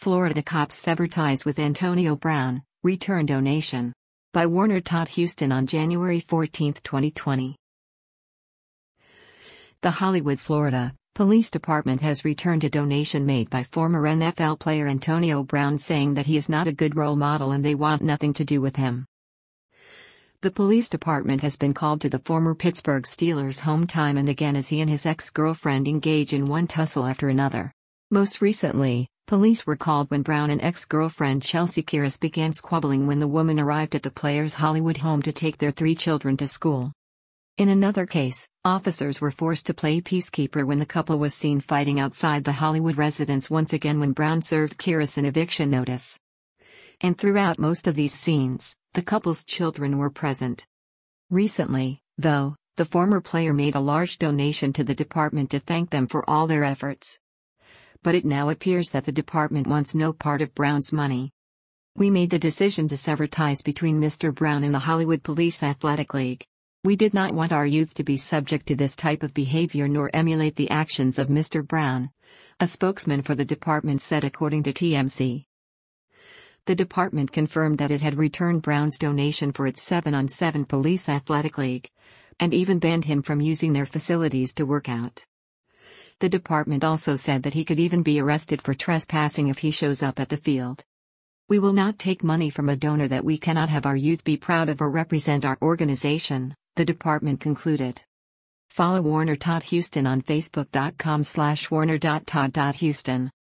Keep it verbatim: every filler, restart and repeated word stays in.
Florida cops sever ties with Antonio Brown, return donation. By Warner Todd Houston on January fourteenth, twenty twenty. The Hollywood, Florida, Police Department has returned a donation made by former N F L player Antonio Brown, saying that he is not a good role model and they want nothing to do with him. The police department has been called to the former Pittsburgh Steelers home time and again as he and his ex-girlfriend engage in one tussle after another. Most recently, police were called when Brown and ex-girlfriend Chelsea Kiras began squabbling when the woman arrived at the player's Hollywood home to take their three children to school. In another case, officers were forced to play peacekeeper when the couple was seen fighting outside the Hollywood residence once again when Brown served Kiras an eviction notice. And throughout most of these scenes, the couple's children were present. Recently, though, the former player made a large donation to the department to thank them for all their efforts. But it now appears that the department wants no part of Brown's money. We made the decision to sever ties between Mister Brown and the Hollywood Police Athletic League. We did not want our youth to be subject to this type of behavior nor emulate the actions of Mister Brown, a spokesman for the department said, according to T M Z. The department confirmed that it had returned Brown's donation for its seven on seven Police Athletic League, and even banned him from using their facilities to work out. The department also said that he could even be arrested for trespassing if he shows up at the field. We will not take money from a donor that we cannot have our youth be proud of or represent our organization, the department concluded. Follow Warner Todd Houston on Facebook dot com slash Warner dot Todd dot Houston.